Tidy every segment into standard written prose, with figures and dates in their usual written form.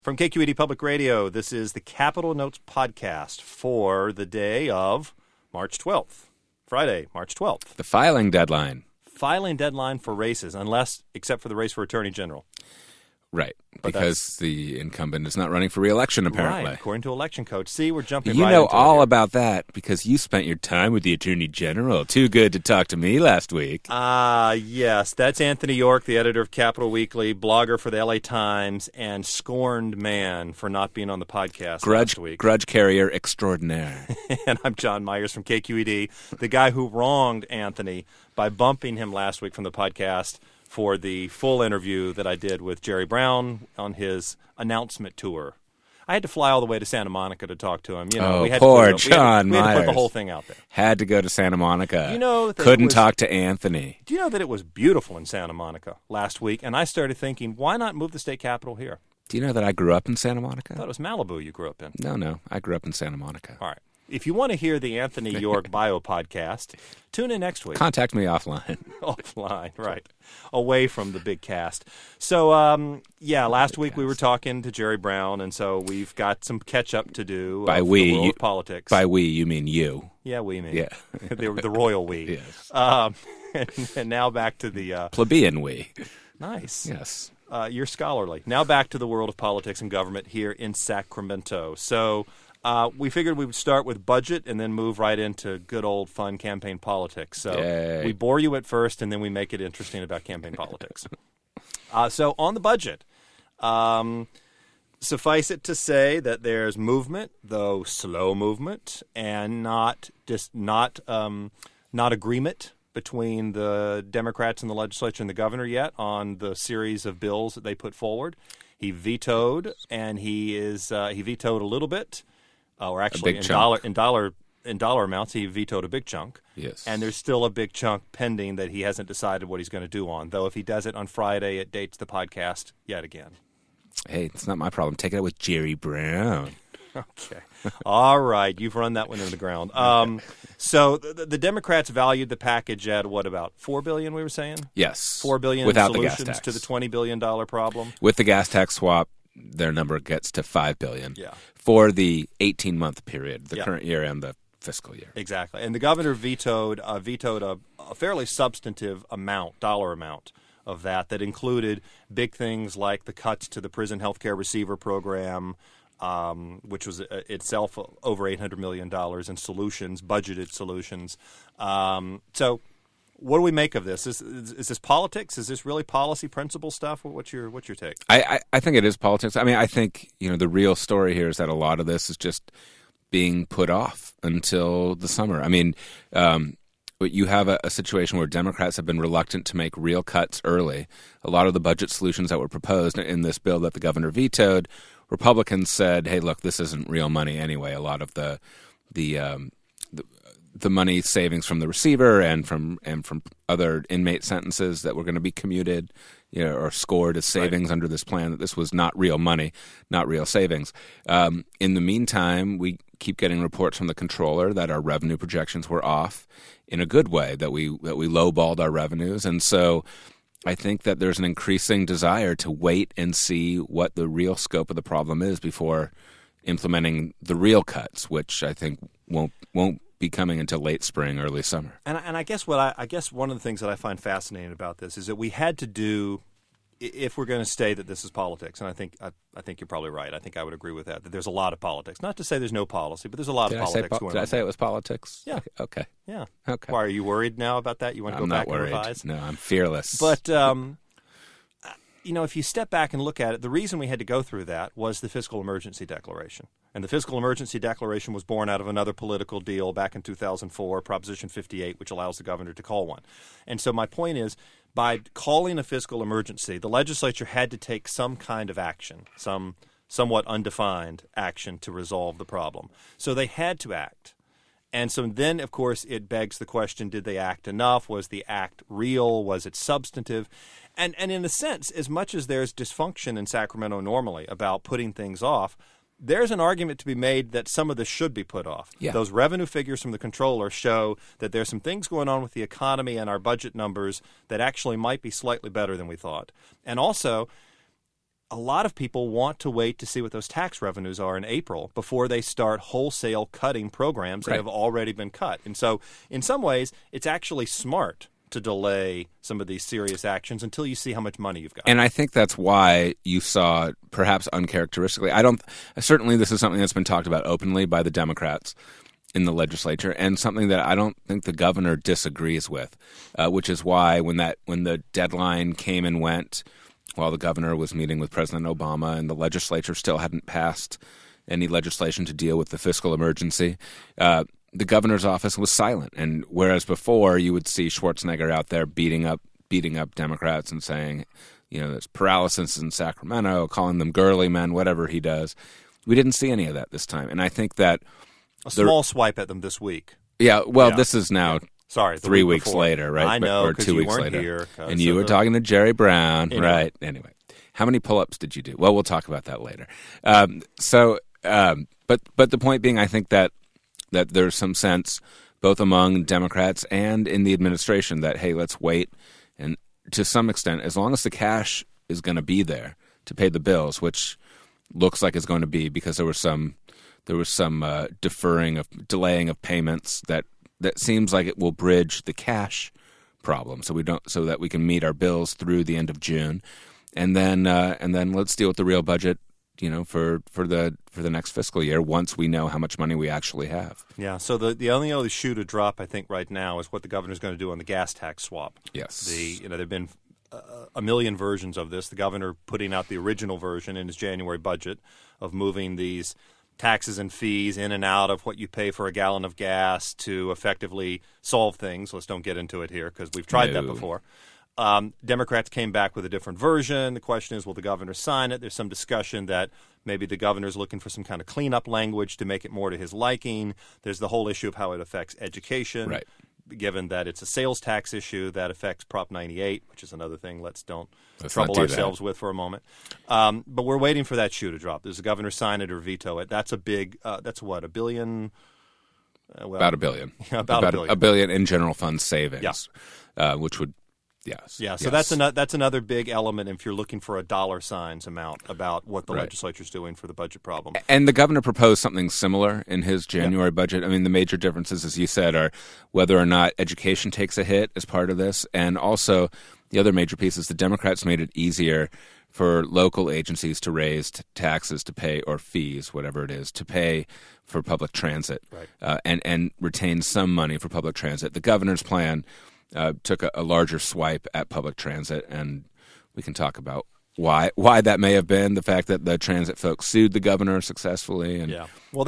From KQED Public Radio, this is the Capital Notes podcast for the day of March 12th, Friday, March 12th. The filing deadline. Filing deadline for races, except for the race for Attorney General. Right, because the incumbent is not running for re-election, apparently. Right, according to election code. See, we're jumping You right know into all it about that because you spent your time with the Attorney General. Too good to talk to me last week. Yes, that's Anthony York, the editor of Capital Weekly, blogger for the LA Times, and scorned man for not being on the podcast last week. Grudge carrier extraordinaire. And I'm John Myers from KQED, the guy who wronged Anthony by bumping him last week from the podcast for the full interview that I did with Jerry Brown on his announcement tour. I had to fly all the way to Santa Monica to talk to him. Poor John Myers. We had to put the whole thing out there. Had to go to Santa Monica. That couldn't talk to Anthony. Do you know that it was beautiful in Santa Monica last week? And I started thinking, why not move the state capital here? Do you know that I grew up in Santa Monica? I thought it was Malibu you grew up in. No, I grew up in Santa Monica. All right. If you want to hear the Anthony York bio podcast, tune in next week. Contact me offline. Offline, right. Away from the big cast. So, last week we were talking to Jerry Brown, and so we've got some catch-up to do by of we, the world of politics. By we, you mean you. Yeah, we mean. Yeah. the royal we. Yes. And now back to the... plebeian we. Nice. Yes. You're scholarly. Now back to the world of politics and government here in Sacramento. So... we figured we would start with budget and then move right into good old fun campaign politics. So Yay. We bore you at first and then we make it interesting about campaign politics. So on the budget, suffice it to say that there's movement, though slow movement, and not agreement between the Democrats and the legislature and the governor yet on the series of bills that they put forward. He vetoed, and he vetoed a little bit. Or actually, in dollar amounts, he vetoed a big chunk. Yes. And there's still a big chunk pending that he hasn't decided what he's going to do on. Though if he does it on Friday, it dates the podcast yet again. Hey, it's not my problem. Take it up with Jerry Brown. Okay. All right. You've run that one into the ground. So the Democrats valued the package at what, about $4 billion, we were saying? Yes. $4 billion without solutions the gas tax. to the $20 billion problem? With the gas tax swap, their number gets to $5 billion. Yeah. For the 18-month period, the Yeah. current year and the fiscal year. Exactly. And the governor vetoed a fairly substantive dollar amount of that included big things like the cuts to the prison healthcare receiver program, which was itself over $800 million in solutions, budgeted solutions. So what do we make of this? Is this politics? Is this really policy principle stuff? What's your take? I think it is politics. I mean, I think the real story here is that a lot of this is just being put off until the summer. I mean, you have a situation where Democrats have been reluctant to make real cuts early. A lot of the budget solutions that were proposed in this bill that the governor vetoed, Republicans said, "Hey, look, this isn't real money anyway." A lot of the money savings from the receiver and from other inmate sentences that were going to be commuted, or scored as savings under this plan, that this was not real money, not real savings. In the meantime, we keep getting reports from the comptroller that our revenue projections were off in a good way, that we lowballed our revenues. And so I think that there's an increasing desire to wait and see what the real scope of the problem is before implementing the real cuts, which I think won't be coming until late spring, early summer. And I guess one of the things that I find fascinating about this is that we had to do, if we're going to say that this is politics, and I think you're probably right. I think I would agree with that there's a lot of politics. Not to say there's no policy, but there's a lot of politics going on. Did I say it was politics? Yeah. Okay. Yeah. Okay. Why, are you worried now about that? You want to go back and revise? No, I'm fearless. But if you step back and look at it, the reason we had to go through that was the fiscal emergency declaration. And the fiscal emergency declaration was born out of another political deal back in 2004, Proposition 58, which allows the governor to call one. And so my point is, by calling a fiscal emergency, the legislature had to take some kind of action, some somewhat undefined action to resolve the problem. So they had to act. And so then, of course, it begs the question, did they act enough? Was the act real? Was it substantive? And in a sense, as much as there's dysfunction in Sacramento normally about putting things off, there's an argument to be made that some of this should be put off. Yeah. Those revenue figures from the comptroller show that there's some things going on with the economy and our budget numbers that actually might be slightly better than we thought. And also, a lot of people want to wait to see what those tax revenues are in April before they start wholesale cutting programs that have already been cut. And so in some ways, it's actually smart to delay some of these serious actions until you see how much money you've got. And I think that's why you saw, perhaps uncharacteristically, certainly this is something that's been talked about openly by the Democrats in the legislature, and something that I don't think the governor disagrees with, which is why when the deadline came and went while the governor was meeting with President Obama and the legislature still hadn't passed any legislation to deal with the fiscal emergency, the governor's office was silent. And whereas before you would see Schwarzenegger out there beating up Democrats and saying, there's paralysis in Sacramento, calling them girly men, whatever he does, we didn't see any of that this time. And I think that a small swipe at them this week. Yeah, well, this is now 3 weeks before. later, right? I know, or 2 you weeks weren't later. Here, and you were talking to Jerry Brown, right? Anyway, how many pull-ups did you do? Well, we'll talk about that later. But the point being, I think that there's some sense, both among Democrats and in the administration, that, hey, let's wait. And to some extent, as long as the cash is going to be there to pay the bills, which looks like it's going to be, because there was some delaying of payments that seems like it will bridge the cash problem, so that we can meet our bills through the end of June, and then let's deal with the real budget, for the next fiscal year once we know how much money we actually have. Yeah. So the only other shoe to drop, I think, right now is what the governor's going to do on the gas tax swap. Yes. There've been a million versions of this. The governor putting out the original version in his January budget of moving these taxes and fees in and out of what you pay for a gallon of gas to effectively solve things. Let's don't get into it here because we've tried that before. Democrats came back with a different version. The question is, will the governor sign it? There's some discussion that maybe the governor's looking for some kind of cleanup language to make it more to his liking. There's the whole issue of how it affects education, right, given that it's a sales tax issue that affects Prop 98, which is another thing let's trouble ourselves with for a moment. But we're waiting for that shoe to drop. Does the governor sign it or veto it? That's a big that's what, $1 billion? About $1 billion. About $1 billion. $1 billion in general fund savings, which would Yes. Yeah, so that's another big element if you're looking for a dollar signs amount about what the legislature's doing for the budget problem. And the governor proposed something similar in his January budget. I mean, the major differences, as you said, are whether or not education takes a hit as part of this. And also the other major piece is the Democrats made it easier for local agencies to raise taxes to pay, or fees, whatever it is, to pay for public transit, and retain some money for public transit. The governor's plan took a larger swipe at public transit, and we can talk about why that may have been. The fact that the transit folks sued the governor successfully, and well,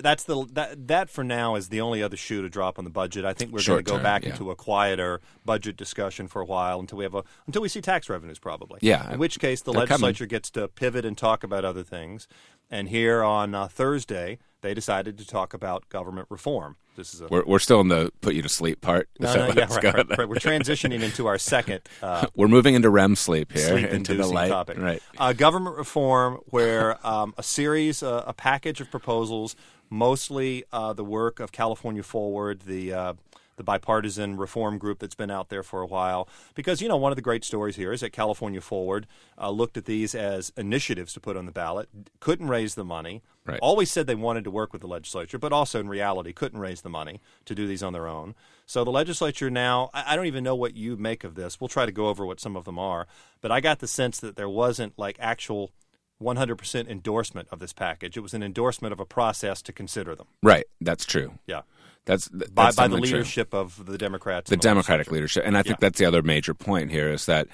that for now is the only other shoe to drop on the budget. I think we're going to go back into a quieter budget discussion for a while until we see tax revenues, probably. Yeah, in which case the legislature gets to pivot and talk about other things. And here on Thursday, they decided to talk about government reform. This is we're still in the put you to sleep part. Right. We're transitioning into our second. We're moving into REM sleep here, into the light topic. Right. Government reform, where a package of proposals, mostly the work of California Forward, the bipartisan reform group that's been out there for a while. Because, one of the great stories here is that California Forward looked at these as initiatives to put on the ballot, couldn't raise the money, always said they wanted to work with the legislature, but also in reality couldn't raise the money to do these on their own. So the legislature now, I don't even know what you make of this. We'll try to go over what some of them are. But I got the sense that there wasn't actual 100% endorsement of this package. It was an endorsement of a process to consider them. Right. That's true. Yeah. That's by the leadership of the Democrats. The Democratic leadership. And I think that's the other major point here is that,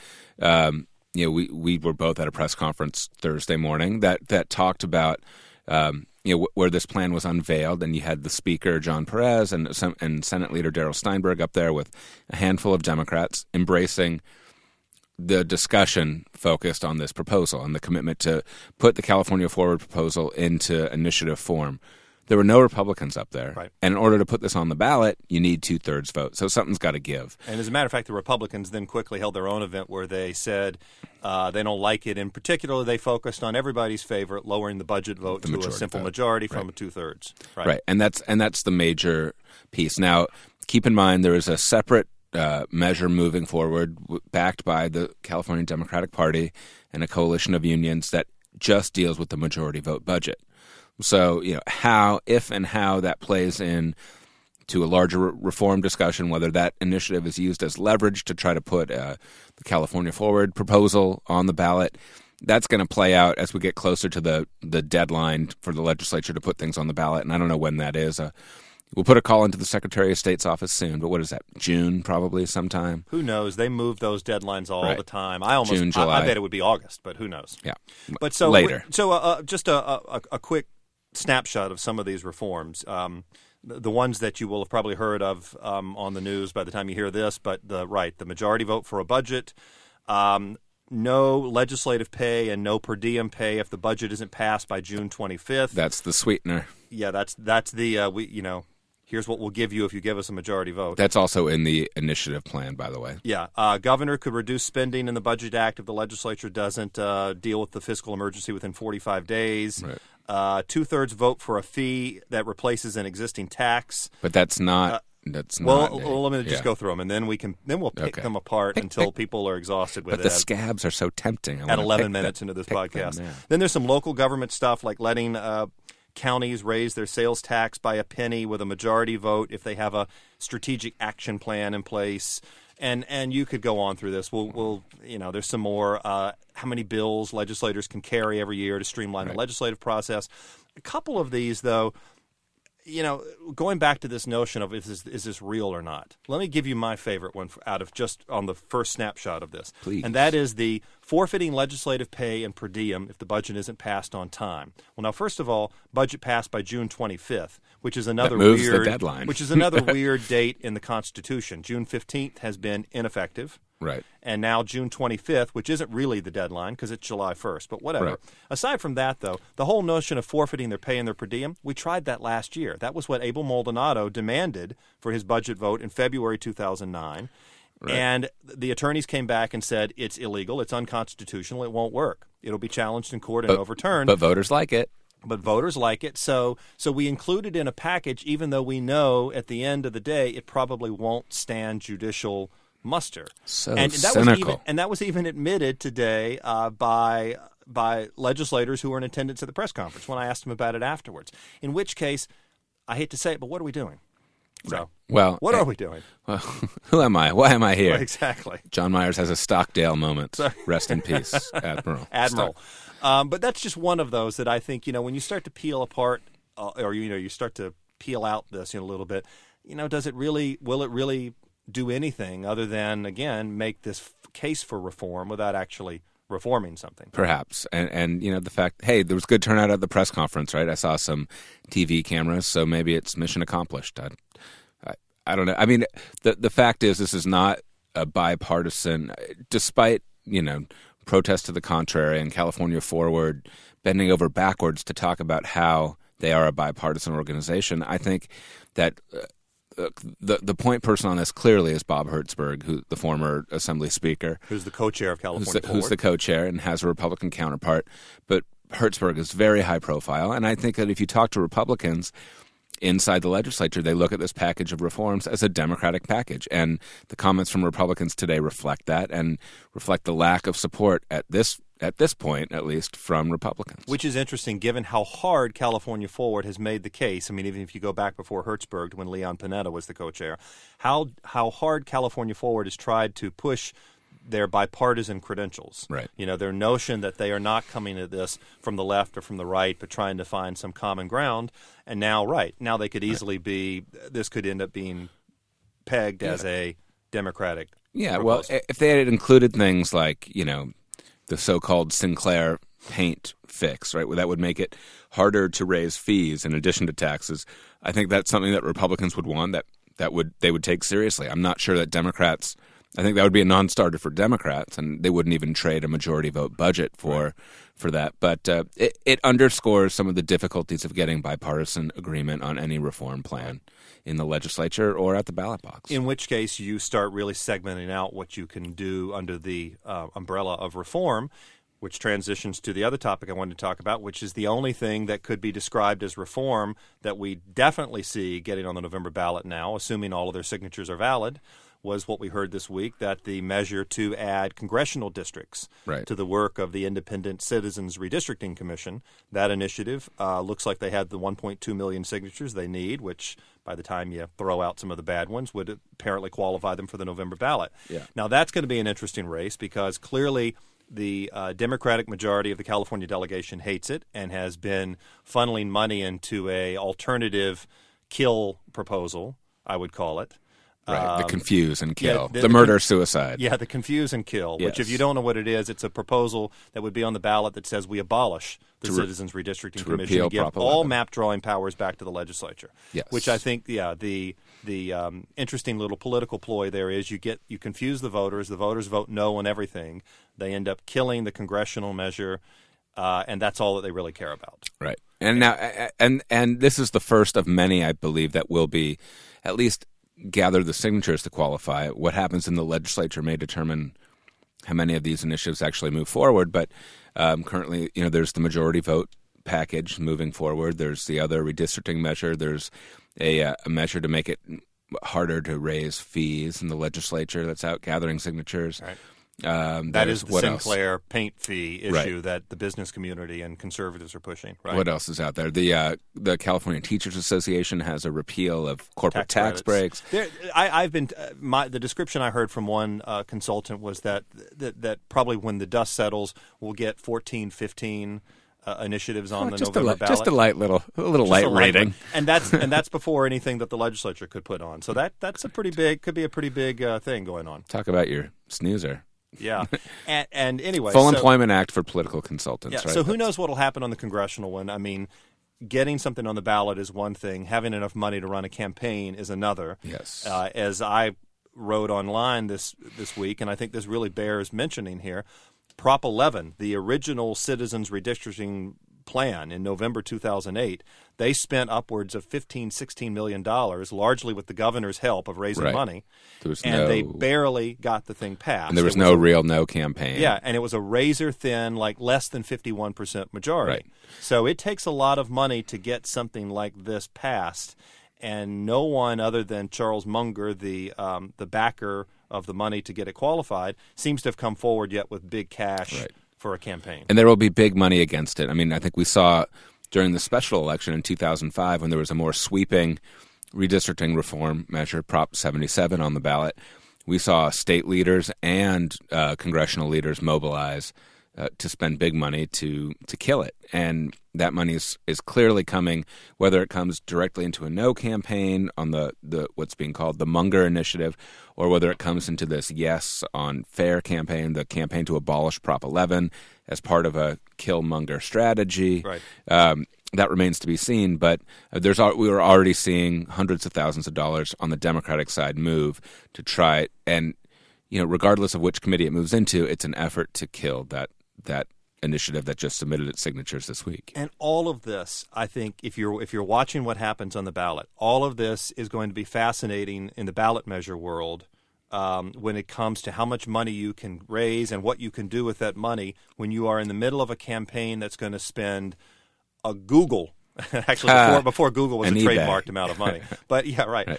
we were both at a press conference Thursday morning that talked about, where this plan was unveiled, and you had the Speaker, John Perez, and Senate Leader Darrell Steinberg up there with a handful of Democrats embracing the discussion focused on this proposal and the commitment to put the California Forward proposal into initiative form. There were no Republicans up there. Right. And in order to put this on the ballot, you need 2/3 vote. So something's got to give. And as a matter of fact, the Republicans then quickly held their own event where they said they don't like it. In particular, they focused on everybody's favorite, lowering the budget vote to a simple majority from a 2/3. Right. And that's the major piece. Now, keep in mind there is a separate measure moving forward, backed by the California Democratic Party and a coalition of unions that just deals with the majority vote budget. So, how that plays in to a larger reform discussion, whether that initiative is used as leverage to try to put the California Forward proposal on the ballot, that's going to play out as we get closer to the deadline for the legislature to put things on the ballot. And I don't know when that is. We'll put a call into the Secretary of State's office soon, but what is that? June, probably sometime. Who knows? They move those deadlines all Right. the time. June, July. I bet it would be August, but who knows? Yeah, But so later. Just a quick snapshot of some of these reforms. The ones that you will have probably heard of on the news by the time you hear this, but the majority vote for a budget. No legislative pay and no per diem pay if the budget isn't passed by June 25th. That's the sweetener. Yeah, that's the here's what we'll give you if you give us a majority vote. That's also in the initiative plan, by the way. Yeah. Governor could reduce spending in the Budget Act if the legislature doesn't deal with the fiscal emergency within 45 days. Right. 2/3 vote for a fee that replaces an existing tax. But that's not. Let me just go through them, and then we'll pick Okay. them apart until people are exhausted with But it. the scabs are so tempting. At 11 minutes into this podcast. Then there's some local government stuff like letting counties raise their sales tax by a penny with a majority vote if they have a strategic action plan in place. And you could go on through this. We'll there's some more. How many bills legislators can carry every year to streamline the legislative process. A couple of these, though, going back to this notion of is this real or not. Let me give you my favorite one out of just on the first snapshot of this. Please. And that is the forfeiting legislative pay and per diem if the budget isn't passed on time. Well, now, first of all, budget passed by June 25th, which is another That moves weird the deadline. which is another weird date in the Constitution. June 15th has been ineffective. Right. And now June 25th, which isn't really the deadline because it's July 1st, but whatever. Right. Aside from that, though, the whole notion of forfeiting their pay and their per diem, we tried that last year. That was what Abel Maldonado demanded for his budget vote in February 2009. Right. And the attorneys came back and said it's illegal, it's unconstitutional, it won't work. It'll be challenged in court and overturned. But voters like it. But voters like it, so we include it in a package, even though we know at the end of the day it probably won't stand judicial muster. So and that cynical. that was even admitted today by legislators who were in attendance at the press conference when I asked them about it afterwards. In which case, I hate to say it, but what are we doing? So, Well, what are we doing? Well, who am I? Why am I here? Well, exactly. John Myers has a Stockdale moment. Rest in peace, Admiral. But that's just one of those that I think, when you start to peel apart or, you start to peel out this a little bit, will it really do anything other than, again, make this case for reform without actually reforming something? Perhaps. And the fact, hey, there was good turnout at the press conference, right? I saw some TV cameras, so maybe it's mission accomplished. I don't know. I mean, the fact is this is not a bipartisan, despite, protests to the contrary and California Forward bending over backwards to talk about how they are a bipartisan organization. I think that the point person on this clearly is Bob Hertzberg, who the former Assembly Speaker, who's the co-chair of California Forward, who's the co-chair and has a Republican counterpart. But Hertzberg is very high profile, and I think that if you talk to Republicans inside the legislature, they look at this package of reforms as a Democratic package, and the comments from Republicans today reflect that and reflect the lack of support at this point, at least, from Republicans. Which is interesting, given how hard California Forward has made the case. I mean, even if you go back before Hertzberg, when Leon Panetta was the co-chair, how hard California Forward has tried to push their bipartisan credentials. Right. Their notion that they are not coming at this from the left or from the right, but trying to find some common ground. And now they could easily be, this could end up being pegged as a Democratic proposal. Well, if they had included things like, the so-called Sinclair paint fix, right, that would make it harder to raise fees in addition to taxes, I think that's something that Republicans would want, they would take seriously. I'm not sure that Democrats, I think that would be a non-starter for Democrats, and they wouldn't even trade a majority vote budget for that. But it underscores some of the difficulties of getting bipartisan agreement on any reform plan in the legislature or at the ballot box. In which case, you start really segmenting out what you can do under the umbrella of reform, which transitions to the other topic I wanted to talk about, which is the only thing that could be described as reform that we definitely see getting on the November ballot now, assuming all of their signatures are valid, was what we heard this week, that the measure to add congressional districts Right. to the work of the Independent Citizens Redistricting Commission, that initiative looks like they had the 1.2 million signatures they need, which by the time you throw out some of the bad ones would apparently qualify them for the November ballot. Yeah. Now, that's going to be an interesting race because clearly the Democratic majority of the California delegation hates it and has been funneling money into a alternative kill proposal, I would call it. Right. The confuse and kill. Yeah, the murder-suicide. Yeah, the confuse and kill, which Yes. if you don't know what it is, it's a proposal that would be on the ballot that says we abolish the Citizens Redistricting Commission repeal and give Prop all 11. map drawing powers back to the legislature. Yes. Which I think, the interesting little political ploy there is you confuse the voters vote no on everything. They end up killing the congressional measure, and that's all that they really care about. Right. And now, and this is the first of many, I believe, that will be at least gather the signatures to qualify. What happens in the legislature may determine how many of these initiatives actually move forward. But currently, there's the majority vote package moving forward. There's the other redistricting measure. There's a measure to make it harder to raise fees in the legislature that's out gathering signatures. Right. That is the what Sinclair paint fee issue Right. that the business community and conservatives are pushing. Right? What else is out there? The California Teachers Association has a repeal of corporate tax breaks. The description I heard from one consultant was that probably when the dust settles, we'll get 14, 15 initiatives on the November ballot. Just a little light rating, and that's before anything that the legislature could put on. So that's could be a pretty big thing going on. Talk about your snoozer. Yeah, and anyway, Full Employment Act for political consultants. Yeah, right? so who knows what will happen on the congressional one? I mean, getting something on the ballot is one thing. Having enough money to run a campaign is another. Yes. As I wrote online this week, and I think this really bears mentioning here, Prop 11, the original Citizens Redistricting Plan in November 2008, they spent upwards of $16 million, largely with the governor's help of raising Right. money, They barely got the thing passed. And there was no real no campaign. Yeah, and it was a razor-thin, like less than 51% majority. Right. So it takes a lot of money to get something like this passed, and no one other than Charles Munger, the backer of the money to get it qualified, seems to have come forward yet with big cash Right. for a campaign. And there will be big money against it. I mean, I think we saw during the special election in 2005 when there was a more sweeping redistricting reform measure, Prop 77, on the ballot, we saw state leaders and congressional leaders mobilize to spend big money to kill it. And that money is clearly coming, whether it comes directly into a no campaign on the what's being called the Munger Initiative, or whether it comes into this Yes on Fair campaign, the campaign to abolish Prop 11 as part of a kill Munger strategy. Right. That remains to be seen, but we were already seeing hundreds of thousands of dollars on the Democratic side move to try it. And, regardless of which committee it moves into, it's an effort to kill that initiative that just submitted its signatures this week. And all of this, I think, if you're watching what happens on the ballot, all of this is going to be fascinating in the ballot measure world when it comes to how much money you can raise and what you can do with that money when you are in the middle of a campaign that's going to spend a Google, actually before Google was a trademarked amount of money. But yeah, right.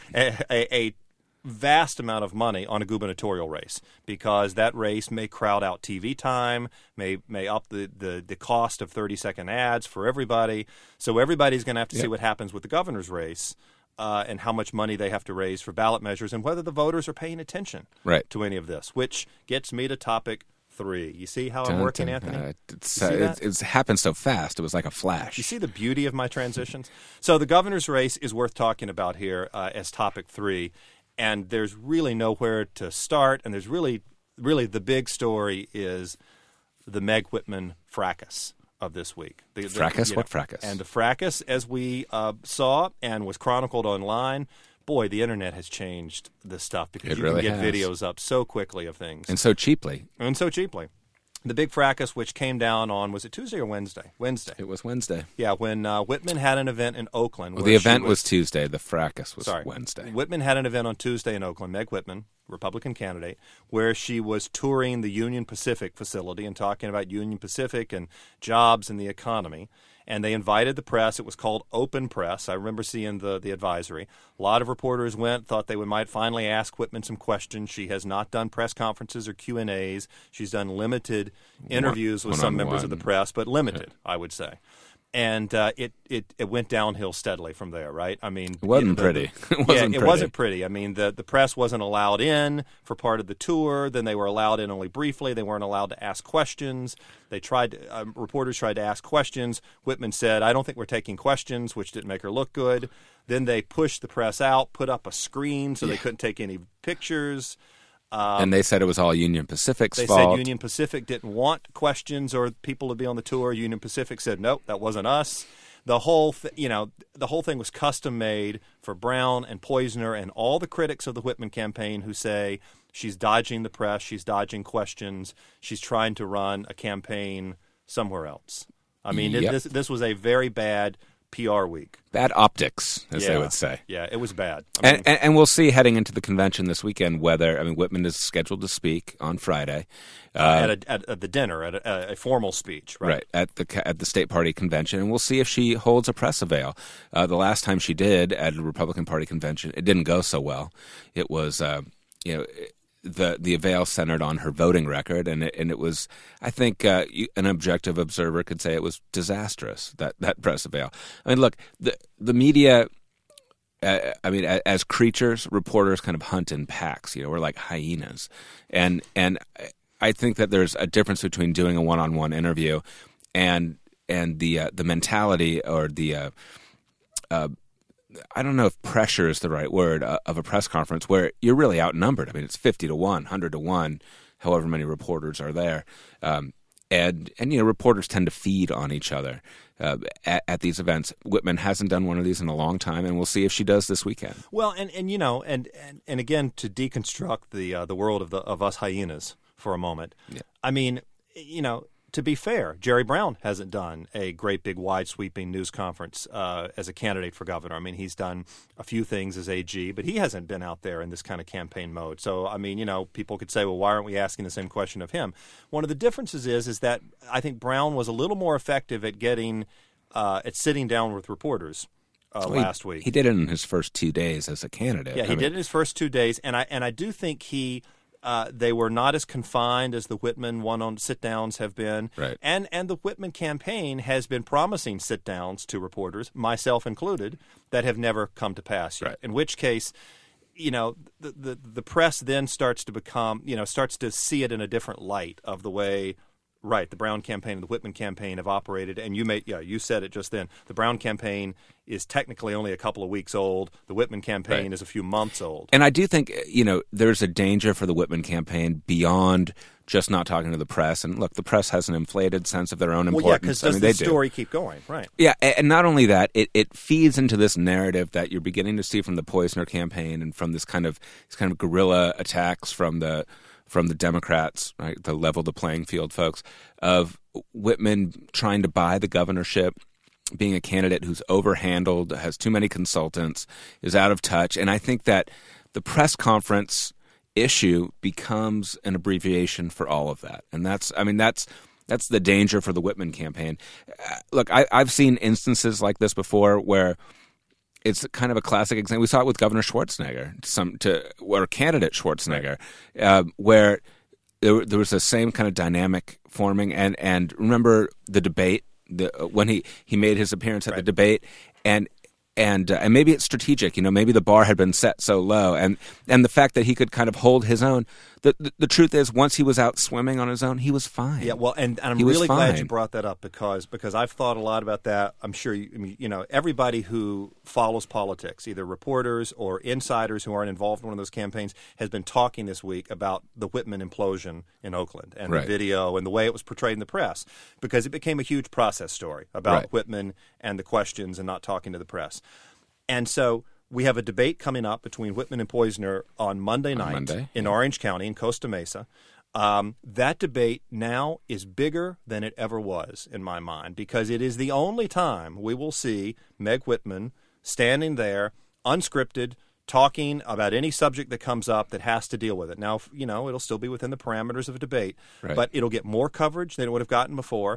A vast amount of money on a gubernatorial race because that race may crowd out TV time, may up the cost of 30-second ads for everybody. So everybody's going to have to see what happens with the governor's race and how much money they have to raise for ballot measures and whether the voters are paying attention to any of this, which gets me to topic 3. You see how I'm working, Anthony? It's happened so fast. It was like a flash. You see the beauty of my transitions? So the governor's race is worth talking about here as topic 3. And there's really nowhere to start. And there's really the big story is the Meg Whitman fracas of this week. Fracas? What fracas? And the fracas, as we saw and was chronicled online, boy, the internet has changed this stuff because you really can get has. videos up so quickly of things. And so cheaply. The big fracas, which came down on, was it Tuesday or Wednesday? Wednesday. It was Wednesday. Yeah, when Whitman had an event in Oakland. Well, the event was Tuesday. The fracas was Wednesday. Whitman had an event on Tuesday in Oakland, Meg Whitman, Republican candidate, where she was touring the Union Pacific facility and talking about Union Pacific and jobs and the economy. and they invited the press. It was called Open Press. I remember seeing the advisory. A lot of reporters went, thought they might finally ask Whitman some questions. She has not done press conferences or Q&As. She's done limited interviews with some members of the press, but limited, I would say. And it went downhill steadily from there, right? I mean, it wasn't pretty. It wasn't pretty. I mean, the press wasn't allowed in for part of the tour. Then they were allowed in only briefly. They weren't allowed to ask questions. Reporters tried to ask questions. Whitman said, "I don't think we're taking questions," which didn't make her look good. Then they pushed the press out, put up a screen so they couldn't take any pictures. And they said it was all Union Pacific's fault. They said Union Pacific didn't want questions or people to be on the tour. Union Pacific said, nope, that wasn't us. The whole thing was custom made for Brown and Poizner and all the critics of the Whitman campaign who say she's dodging the press, she's dodging questions, she's trying to run a campaign somewhere else. I mean, this was a very bad PR week. Bad optics, as they would say. Yeah, it was bad. And we'll see heading into the convention this weekend whether, Whitman is scheduled to speak on Friday. At the dinner, at a formal speech, right? Right, at the State Party convention. And we'll see if she holds a press avail. The last time she did at a Republican Party convention, it didn't go so well. It was, the avail centered on her voting record, and it was, I think, an objective observer could say it was disastrous, that press avail. I mean, look, the media, as creatures, reporters kind of hunt in packs. We're like hyenas, and I think that there's a difference between doing a one-on-one interview and the mentality or the I don't know if pressure is the right word of a press conference where you're really outnumbered. I mean, it's 50 to 1, 100 to 1, however many reporters are there. And reporters tend to feed on each other at these events. Whitman hasn't done one of these in a long time, and we'll see if she does this weekend. Well, and again, to deconstruct the world of us hyenas for a moment, I mean, to be fair, Jerry Brown hasn't done a great big wide-sweeping news conference as a candidate for governor. I mean, he's done a few things as AG, but he hasn't been out there in this kind of campaign mode. So, I mean, people could say, well, why aren't we asking the same question of him? One of the differences is that I think Brown was a little more effective at at sitting down with reporters last week. He did it in his first 2 days as a candidate. Yeah, he did it in his first 2 days, and I do think they were not as confined as the Whitman one-on sit-downs have been. Right. And the Whitman campaign has been promising sit-downs to reporters, myself included, that have never come to pass yet. Right. In which case, the press then starts to see it in a different light of the way the Brown campaign and the Whitman campaign have operated. And you said it just then. The Brown campaign is technically only a couple of weeks old. The Whitman campaign is a few months old. And I do think, there's a danger for the Whitman campaign beyond just not talking to the press. And look, the press has an inflated sense of their own importance. Well, yeah, because does the story keep going, right? Yeah, and not only that, it feeds into this narrative that you're beginning to see from the Poizner campaign and from this kind of guerrilla attacks from the Democrats, right, the level the playing field folks, of Whitman trying to buy the governorship, being a candidate who's overhandled, has too many consultants, is out of touch. And I think that the press conference issue becomes an abbreviation for all of that. And that's the danger for the Whitman campaign. Look, I've seen instances like this before where it's kind of a classic example. We saw it with Governor Schwarzenegger, or candidate Schwarzenegger, where there was the same kind of dynamic forming. And remember the debate when he made his appearance at the debate, and maybe it's strategic. Maybe the bar had been set so low, and the fact that he could kind of hold his own. The truth is, once he was out swimming on his own, he was fine. Yeah, well, and I'm really glad you brought that up because I've thought a lot about that. I'm sure everybody who follows politics, either reporters or insiders who aren't involved in one of those campaigns, has been talking this week about the Whitman implosion in Oakland and the video and the way it was portrayed in the press, because it became a huge process story about Whitman and the questions and not talking to the press. And so we have a debate coming up between Whitman and Poizner on Monday night in Orange County in Costa Mesa. That debate now is bigger than it ever was in my mind, because it is the only time we will see Meg Whitman standing there, unscripted, talking about any subject that comes up that has to deal with it. Now, it'll still be within the parameters of a debate, but it'll get more coverage than it would have gotten before.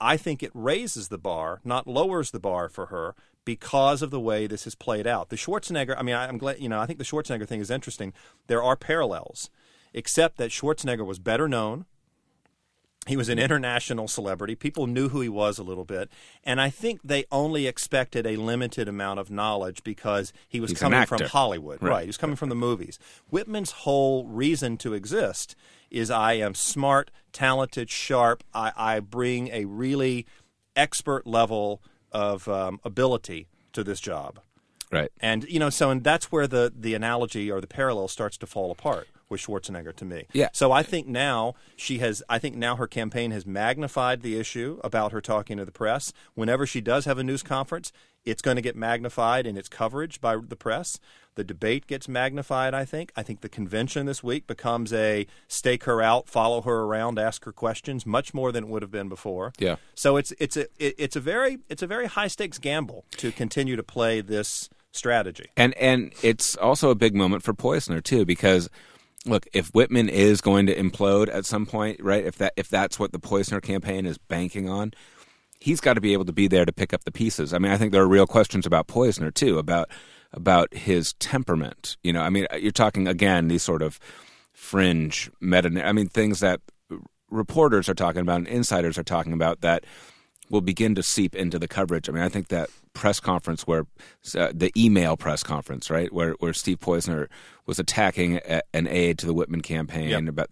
I think it raises the bar, not lowers the bar for her, because of the way this is played out. The Schwarzenegger, I mean, I'm glad, I think the Schwarzenegger thing is interesting. There are parallels, except that Schwarzenegger was better known. He was an international celebrity. People knew who he was a little bit. And I think they only expected a limited amount of knowledge because he's coming from Hollywood. Right. He was coming from the movies. Whitman's whole reason to exist is I am smart, talented, sharp. I bring a really expert level of ability to this job. Right. And, and that's where the analogy or the parallel starts to fall apart with Schwarzenegger to me. Yeah. So I think now her campaign has magnified the issue about her talking to the press. Whenever she does have a news conference, it's going to get magnified in its coverage by the press. The debate gets magnified, I think. I think the convention this week becomes a stake her out, follow her around, ask her questions, much more than it would have been before. Yeah. So it's a very high stakes gamble to continue to play this strategy. And it's also a big moment for Poizner too, because look, if Whitman is going to implode at some point, right? If that's what the Poizner campaign is banking on, he's got to be able to be there to pick up the pieces. I mean, I think there are real questions about Poizner too, about his temperament. I mean, you're talking again these sort of fringe things that reporters are talking about and insiders are talking about that will begin to seep into the coverage. I mean, I think that press conference where the email press conference, right, where Steve Poizner was attacking an aide to the Whitman campaign about,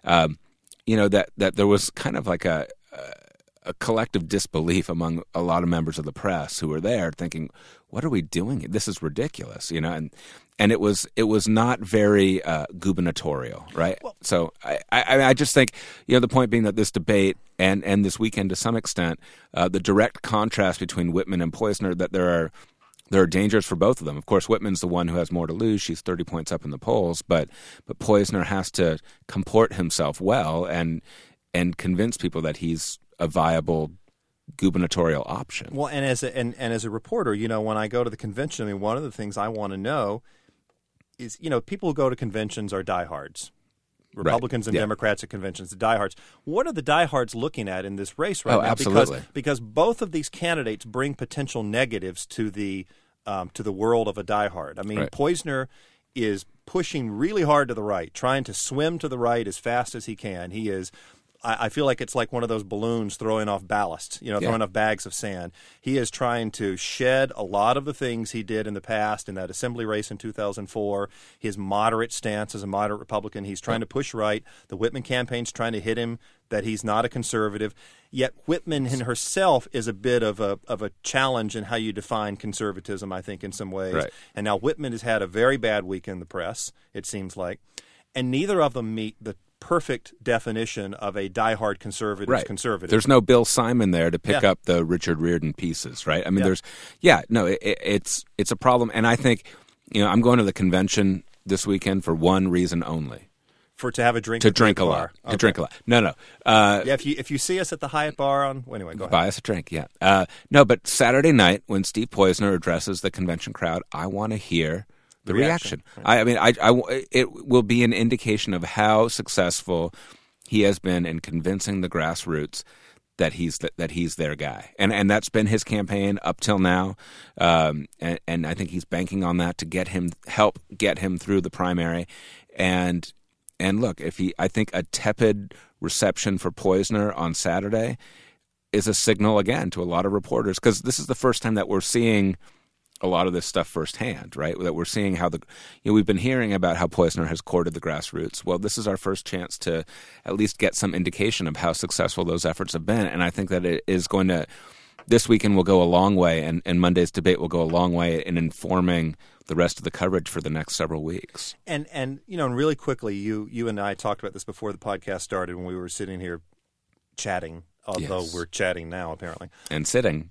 that there was kind of like a collective disbelief among a lot of members of the press who were there, thinking, "What are we doing? This is ridiculous," and it was not very gubernatorial, right? Well, so I just think the point being that this debate and this weekend to some extent, the direct contrast between Whitman and Poizner, that there are dangers for both of them. Of course, Whitman's the one who has more to lose. She's 30 points up in the polls, but Poizner has to comport himself well and convince people that he's a viable gubernatorial option. Well, and as a reporter, when I go to the convention, I mean, one of the things I want to know is, people who go to conventions are diehards. Republicans and Democrats at conventions, the diehards. What are the diehards looking at in this race right now? Absolutely. Because both of these candidates bring potential negatives to the world of a diehard. I mean, Poizner is pushing really hard to the right, trying to swim to the right as fast as he can. He is. I feel like it's like one of those balloons throwing off ballast, throwing off bags of sand. He is trying to shed a lot of the things he did in the past in that assembly race in 2004, his moderate stance as a moderate Republican. He's trying to push right. The Whitman campaign's trying to hit him that he's not a conservative. Yet Whitman in herself is a bit of a challenge in how you define conservatism, I think, in some ways. Right. And now Whitman has had a very bad week in the press, it seems like. And neither of them meet the perfect definition of a diehard conservative. Conservative. There's no Bill Simon there to pick up the Richard Riordan pieces, right? I mean, it's a problem. And I think, I'm going to the convention this weekend for one reason only. To have a drink? To drink a lot. Okay. To drink a lot. No. If you see us at the Hyatt bar anyway, go ahead. Buy us a drink, yeah. No, but Saturday night when Steve Poizner addresses the convention crowd, I want to hear the reaction. Right. It will be an indication of how successful he has been in convincing the grassroots that he's their guy, and that's been his campaign up till now. And I think he's banking on that to help get him through the primary. And look, I think a tepid reception for Poizner on Saturday is a signal again to a lot of reporters, because this is the first time that we're seeing a lot of this stuff firsthand, right? That we're seeing how we've been hearing about how Poizner has courted the grassroots. Well, this is our first chance to at least get some indication of how successful those efforts have been. And I think that it is going to, this weekend will go a long way, and Monday's debate will go a long way in informing the rest of the coverage for the next several weeks. And really quickly, you and I talked about this before the podcast started when we were sitting here chatting, although we're chatting now apparently. And sitting.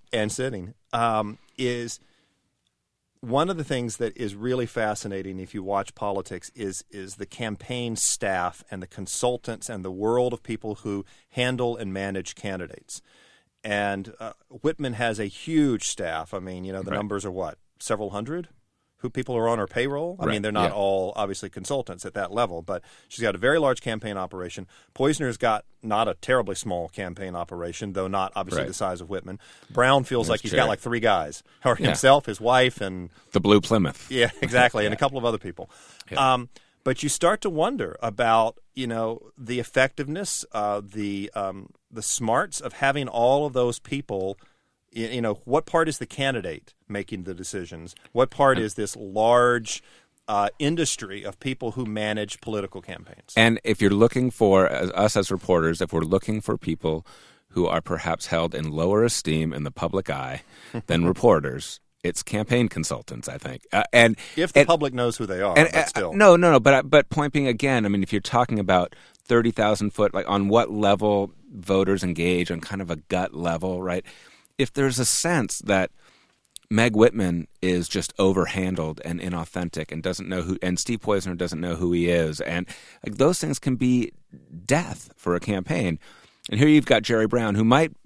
Is one of the things that is really fascinating if you watch politics is the campaign staff and the consultants and the world of people who handle and manage candidates. And Whitman has a huge staff. I mean, the numbers are what? Several hundred who people are on her payroll. I Right, mean, they're not yeah. all obviously consultants at that level, but she's got a very large campaign operation. Poizner's got not a terribly small campaign operation, though not obviously Right. the size of Whitman. Brown feels like he's got Jerry. like 3 guys, or himself, his wife, and The Blue Plymouth. yeah, exactly, and a couple of other people. Yeah. But you start to wonder about, the effectiveness, the smarts of having all of those people. What part is the candidate making the decisions? What part is this large industry of people who manage political campaigns? And if you're looking for, us as reporters, if we're looking for people who are perhaps held in lower esteem in the public eye than reporters, it's campaign consultants, I think. And if the public knows who they are, but still. No. But point being again, I mean, if you're talking about 30,000 foot, like on what level voters engage on kind of a gut level, right? If there's a sense that Meg Whitman is just overhandled and inauthentic and doesn't know who, and Steve Poizner doesn't know who he is, and like, those things can be death for a campaign. And here you've got Jerry Brown, who might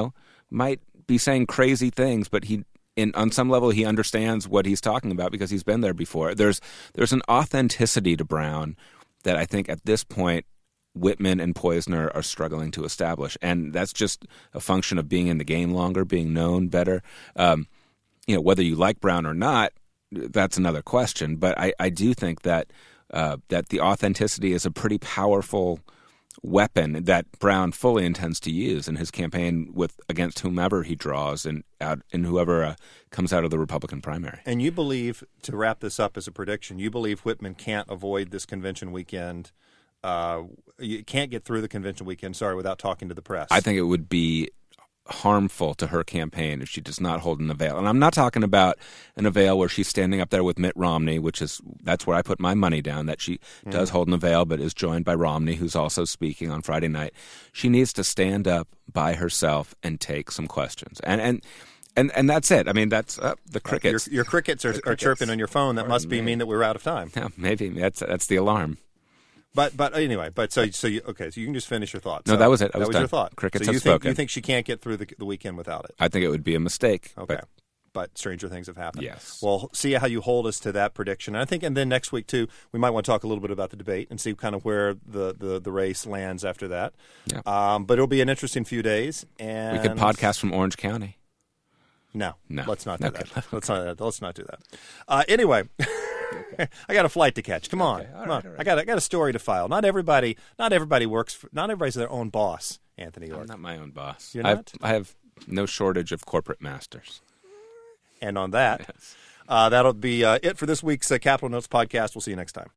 be saying crazy things, but on some level he understands what he's talking about because he's been there before. There's an authenticity to Brown that I think at this point Whitman and Poizner are struggling to establish, and that's just a function of being in the game longer, being known better. Whether you like Brown or not, that's another question. But I do think that the authenticity is a pretty powerful weapon that Brown fully intends to use in his campaign against whomever he draws and whoever comes out of the Republican primary. And you believe, to wrap this up as a prediction, you believe Whitman can't avoid this convention weekend. You can't get through the convention weekend, without talking to the press. I think it would be harmful to her campaign if she does not hold an avail. And I'm not talking about an avail where she's standing up there with Mitt Romney, that's where I put my money down, that she does hold an avail but is joined by Romney, who's also speaking on Friday night. She needs to stand up by herself and take some questions. And that's it. I mean, that's the crickets. Your crickets are chirping on your phone. That must mean that we're out of time. Yeah, maybe. That's the alarm. But anyway, so you can just finish your thought. No, that was it. That was done. your thought. Crickets so have spoken. You think she can't get through the weekend without it? I think it would be a mistake. Okay. But stranger things have happened. Yes. Well, see how you hold us to that prediction. And I think, and then next week, too, we might want to talk a little bit about the debate and see kind of where the race lands after that. Yeah. But it'll be an interesting few days. And we could podcast from Orange County. No. Let's not do Okay. that. Let's not do that. Anyway, I got a flight to catch. Come on. Okay. All Come on. right. I got a story to file. Not everybody works not everybody's their own boss, Anthony York. I'm not my own boss. You're not? I have no shortage of corporate masters. And on that, that'll be it for this week's Capital Notes podcast. We'll see you next time.